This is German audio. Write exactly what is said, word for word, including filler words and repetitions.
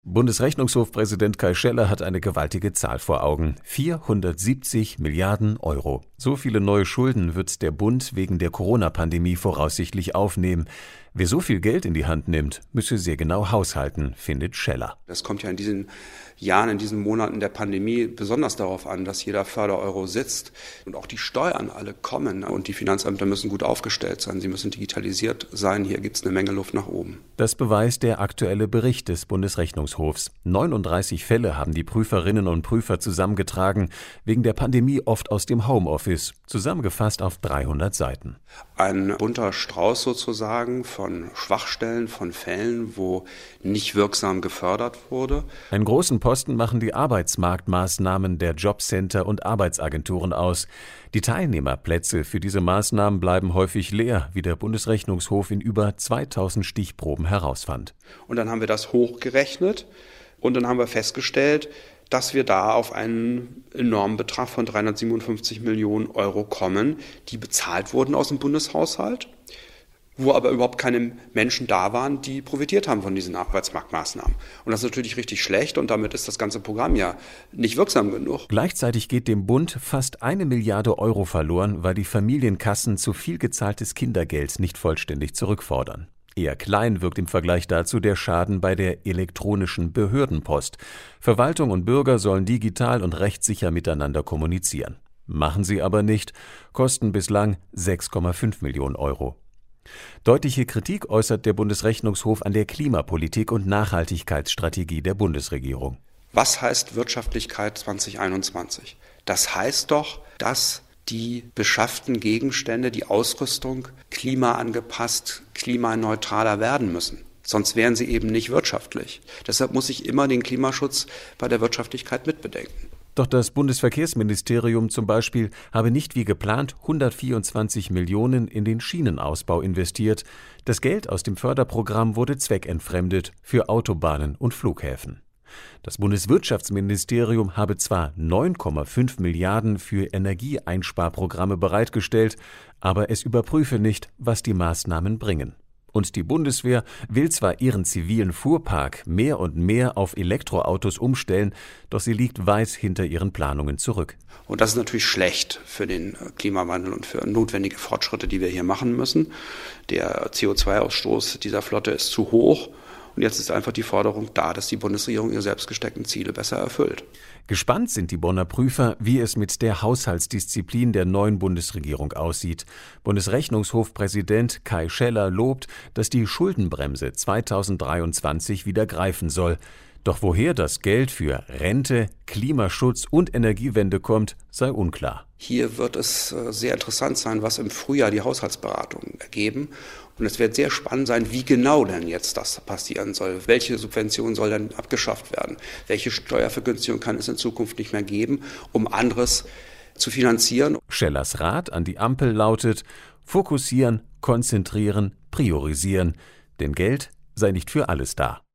Bundesrechnungshofpräsident Kai Scheller hat eine gewaltige Zahl vor Augen. vierhundertsiebzig Milliarden Euro. So viele neue Schulden wird der Bund wegen der Corona-Pandemie voraussichtlich aufnehmen. Wer so viel Geld in die Hand nimmt, müsse sehr genau haushalten, findet Scheller. Das kommt ja in diesen Jahren, in diesen Monaten der Pandemie besonders darauf an, dass jeder Fördereuro sitzt und auch die Steuern alle kommen. Und die Finanzämter müssen gut aufgestellt sein, sie müssen digitalisiert sein. Hier gibt es eine Menge Luft nach oben. Das beweist der aktuelle Bericht des Bundesrechnungshofs. neununddreißig Fälle haben die Prüferinnen und Prüfer zusammengetragen, wegen der Pandemie oft aus dem Homeoffice, zusammengefasst auf dreihundert Seiten. Ein bunter Strauß sozusagen von Schwachstellen, von Fällen, wo nicht wirksam gefördert wurde. Einen großen Posten machen die Arbeitsmarktmaßnahmen der Jobcenter und Arbeitsagenturen aus. Die Teilnehmerplätze für diese Maßnahmen bleiben häufig leer, wie der Bundesrechnungshof in über zweitausend Stichproben herausfand. Und dann haben wir das hochgerechnet und dann haben wir festgestellt, dass wir da auf einen enormen Betrag von dreihundertsiebenundfünfzig Millionen Euro kommen, die bezahlt wurden aus dem Bundeshaushalt, wo aber überhaupt keine Menschen da waren, die profitiert haben von diesen Arbeitsmarktmaßnahmen. Und das ist natürlich richtig schlecht und damit ist das ganze Programm ja nicht wirksam genug. Gleichzeitig geht dem Bund fast eine Milliarde Euro verloren, weil die Familienkassen zu viel gezahltes Kindergeld nicht vollständig zurückfordern. Eher klein wirkt im Vergleich dazu der Schaden bei der elektronischen Behördenpost. Verwaltung und Bürger sollen digital und rechtssicher miteinander kommunizieren. Machen sie aber nicht, kosten bislang sechs Komma fünf Millionen Euro. Deutliche Kritik äußert der Bundesrechnungshof an der Klimapolitik und Nachhaltigkeitsstrategie der Bundesregierung. Was heißt Wirtschaftlichkeit zwanzig einundzwanzig? Das heißt doch, dass die beschafften Gegenstände, die Ausrüstung klimaangepasst, klimaneutraler werden müssen. Sonst wären sie eben nicht wirtschaftlich. Deshalb muss ich immer den Klimaschutz bei der Wirtschaftlichkeit mitbedenken. Doch das Bundesverkehrsministerium zum Beispiel habe nicht wie geplant hundertvierundzwanzig Millionen in den Schienenausbau investiert. Das Geld aus dem Förderprogramm wurde zweckentfremdet für Autobahnen und Flughäfen. Das Bundeswirtschaftsministerium habe zwar neun Komma fünf Milliarden für Energieeinsparprogramme bereitgestellt, aber es überprüfe nicht, was die Maßnahmen bringen. Und die Bundeswehr will zwar ihren zivilen Fuhrpark mehr und mehr auf Elektroautos umstellen, doch sie liegt weit hinter ihren Planungen zurück. Und das ist natürlich schlecht für den Klimawandel und für notwendige Fortschritte, die wir hier machen müssen. Der C O zwei Ausstoß dieser Flotte ist zu hoch. Und jetzt ist einfach die Forderung da, dass die Bundesregierung ihre selbst gesteckten Ziele besser erfüllt. Gespannt sind die Bonner Prüfer, wie es mit der Haushaltsdisziplin der neuen Bundesregierung aussieht. Bundesrechnungshofpräsident Kai Scheller lobt, dass die Schuldenbremse zweitausenddreiundzwanzig wieder greifen soll. Doch woher das Geld für Rente, Klimaschutz und Energiewende kommt, sei unklar. Hier wird es sehr interessant sein, was im Frühjahr die Haushaltsberatungen ergeben. Und es wird sehr spannend sein, wie genau denn jetzt das passieren soll. Welche Subvention soll denn abgeschafft werden? Welche Steuervergünstigung kann es in Zukunft nicht mehr geben, um anderes zu finanzieren? Schellers Rat an die Ampel lautet: Fokussieren, konzentrieren, priorisieren. Denn Geld sei nicht für alles da.